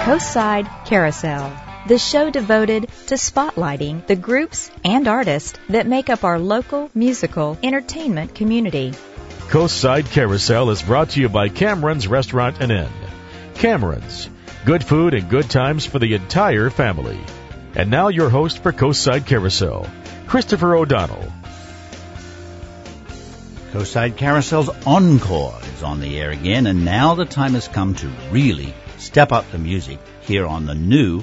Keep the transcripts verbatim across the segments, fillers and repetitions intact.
Coastside Carousel, the show devoted to spotlighting the groups and artists that make up our local musical entertainment community. Coastside Carousel is brought to you by Cameron's Restaurant and Inn. Cameron's, good food and good times for the entire family. And now your host for Coastside Carousel, Christopher O'Donnell. Coastside Carousel's Encore is on the air again, and now the time has come to really step up the music here on the new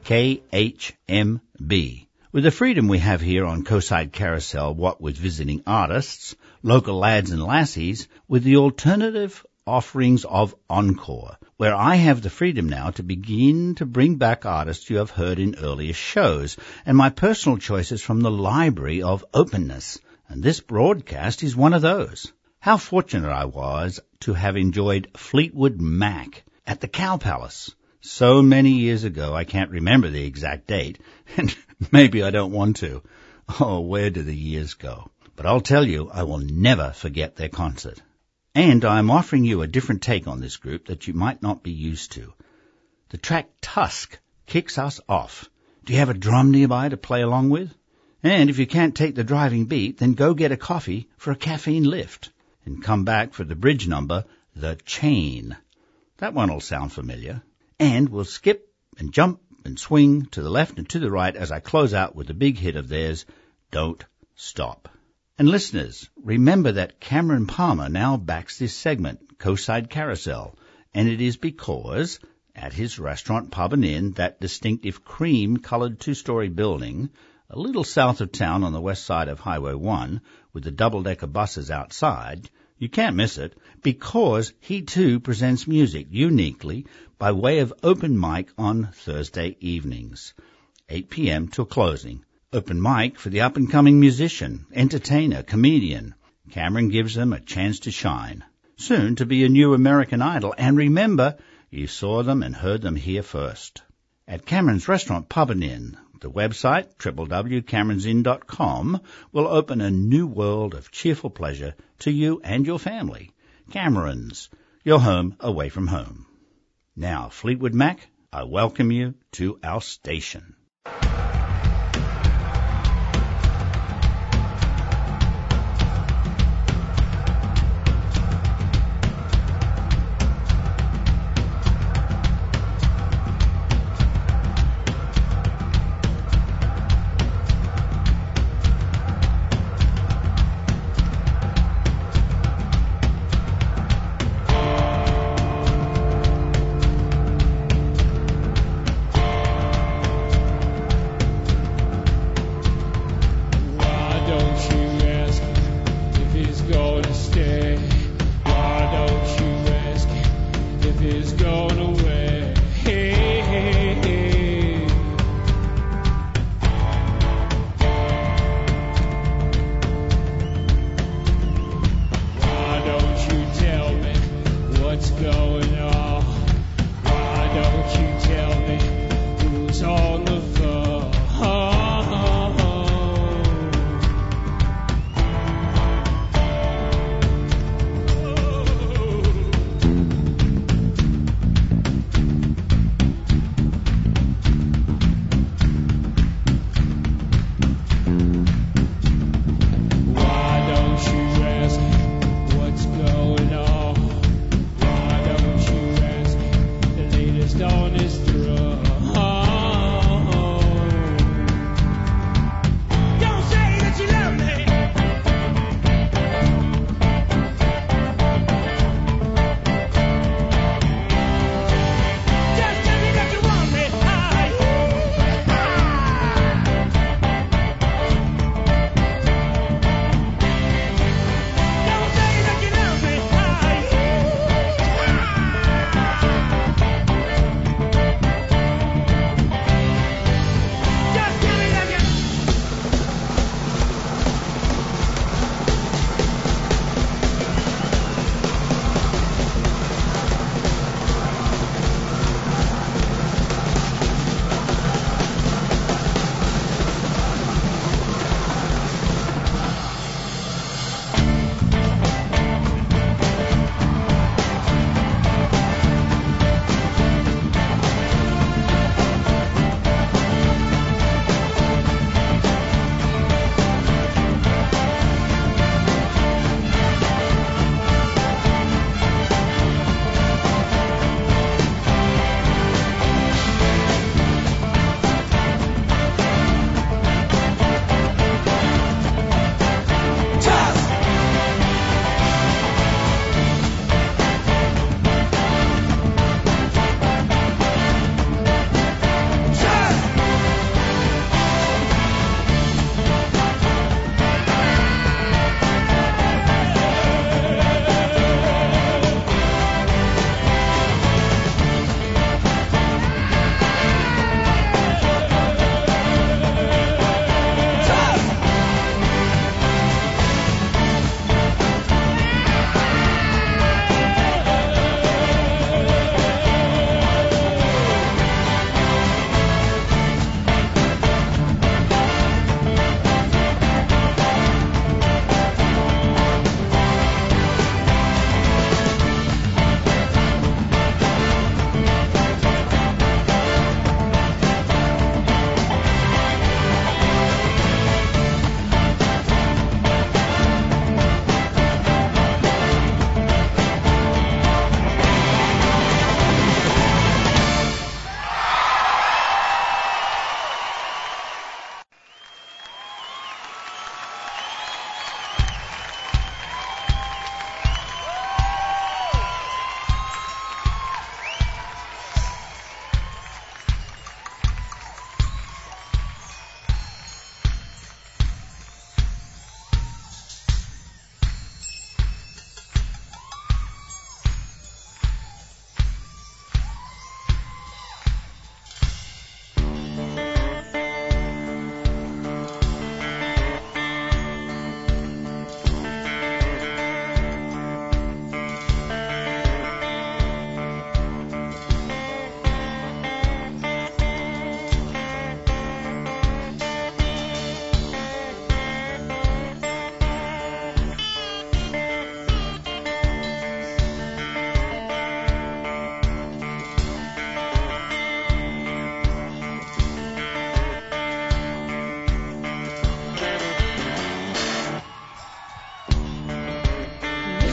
K H M B. With the freedom we have here on Coastside Carousel, what with visiting artists, local lads and lassies, with the alternative offerings of Encore, where I have the freedom now to begin to bring back artists you have heard in earlier shows, and my personal choices from the library of openness. And this broadcast is one of those. How fortunate I was to have enjoyed Fleetwood Mac at the Cow Palace so many years ago. I can't remember the exact date, and maybe I don't want to. Oh, where do the years go? But I'll tell you, I will never forget their concert. And I'm offering you a different take on this group that you might not be used to. The track Tusk kicks us off. Do you have a drum nearby to play along with? And if you can't take the driving beat, then go get a coffee for a caffeine lift. And come back for the bridge number, The Chain. That one will sound familiar. And we'll skip and jump and swing to the left and to the right as I close out with the big hit of theirs, Don't Stop. And listeners, remember that Cameron Palmer now backs this segment, Coastside Carousel, and it is because at his restaurant, pub and inn, that distinctive cream-colored two-story building, a little south of town on the west side of Highway one, with the double-decker buses outside, you can't miss it, because he too presents music uniquely by way of open mic on Thursday evenings, eight p.m. till closing. Open mic for the up-and-coming musician, entertainer, comedian. Cameron gives them a chance to shine. Soon to be a new American Idol, and remember, you saw them and heard them here first. At Cameron's Restaurant, Pub and Inn, the website, w w w dot camerons inn dot com, will open a new world of cheerful pleasure to you and your family. Cameron's, your home away from home. Now, Fleetwood Mac, I welcome you to our station.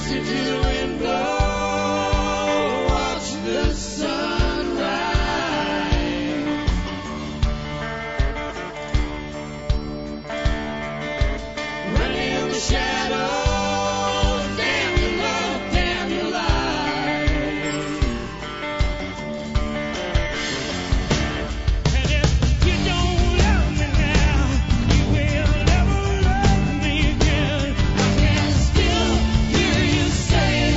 sit to the window, watch the sun rise. Running in the shadows, damn your love, damn your life. And if you don't love me now, you will never love me again. I can still hear you say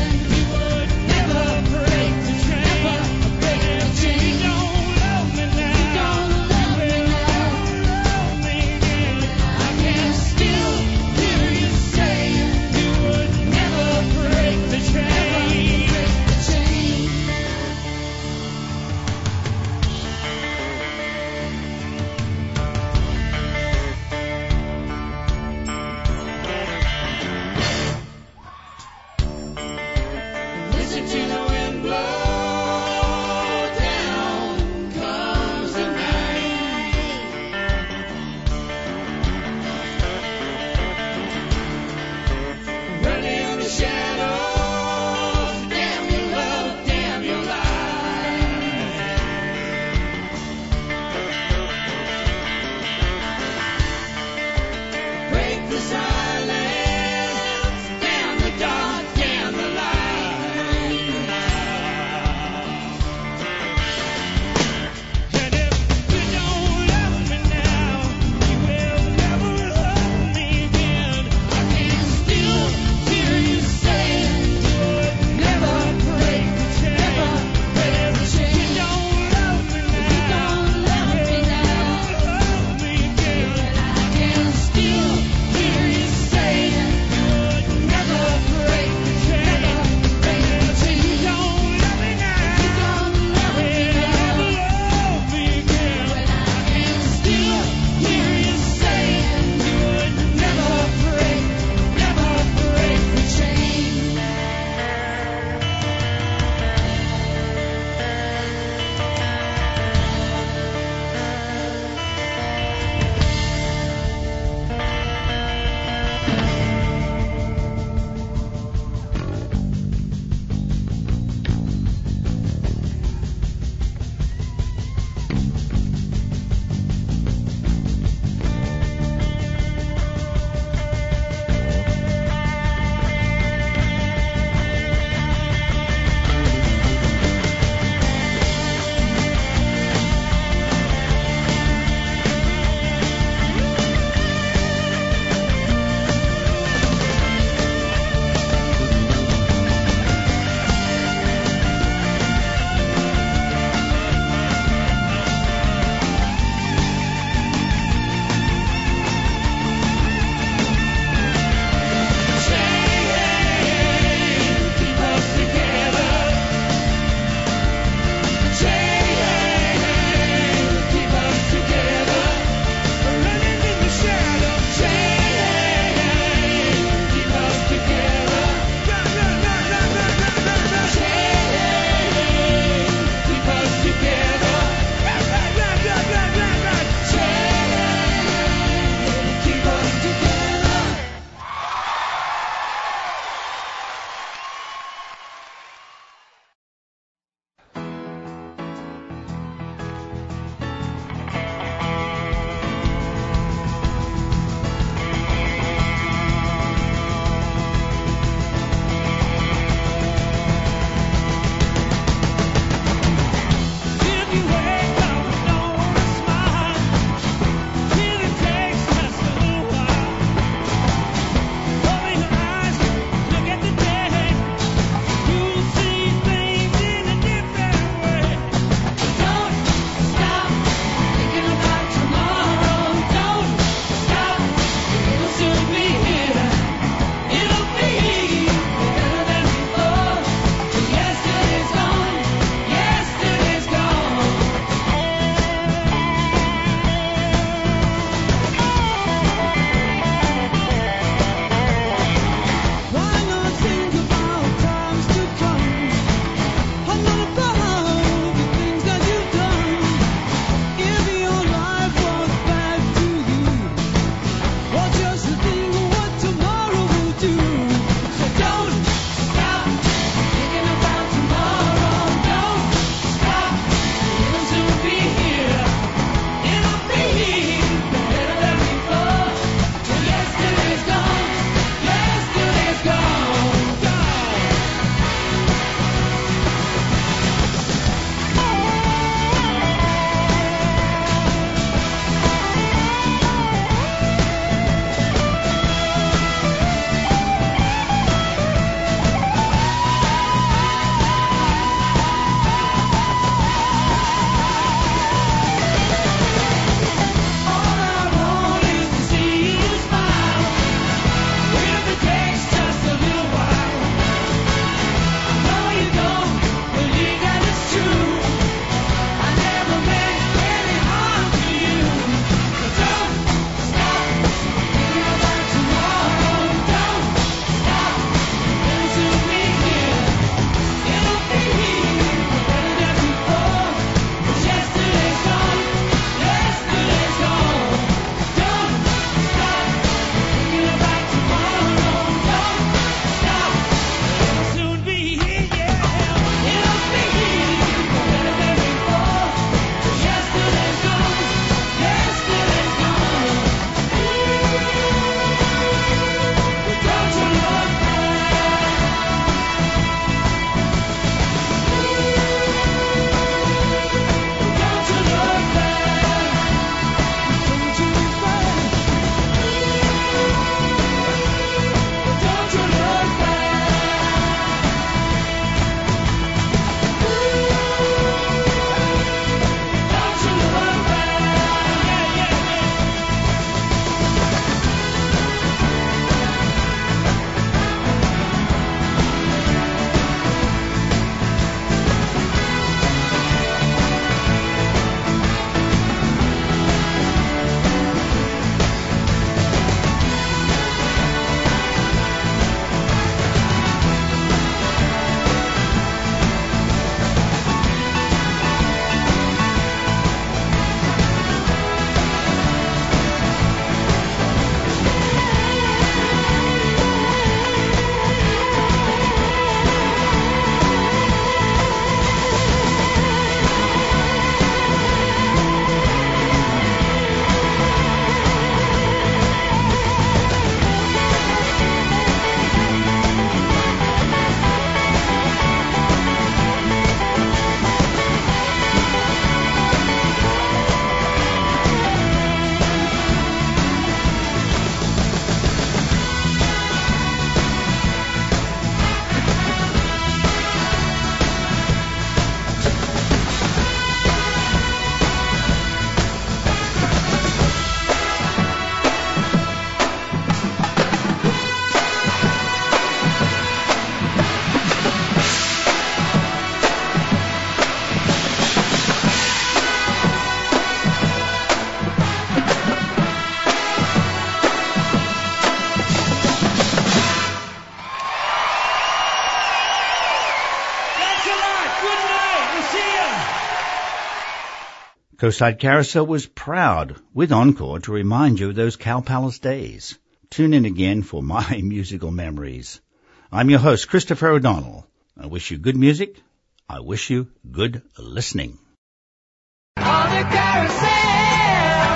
We'll see ya. Coastside Carousel was proud, with Encore, to remind you of those Cow Palace days. Tune in again for my musical memories. I'm your host, Christopher O'Donnell. I wish you good music. I wish you good listening. On the carousel.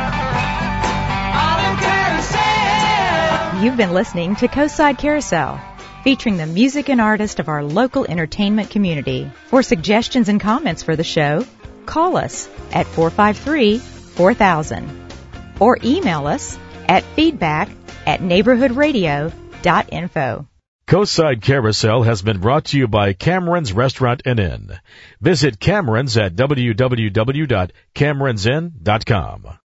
On the carousel. You've been listening to Coastside Carousel, featuring the music and artists of our local entertainment community. For suggestions and comments for the show, call us at four five three, four thousand or email us at feedback at neighborhood radio dot info. Coastside Carousel has been brought to you by Cameron's Restaurant and Inn. Visit Cameron's at w w w dot camerons inn dot com.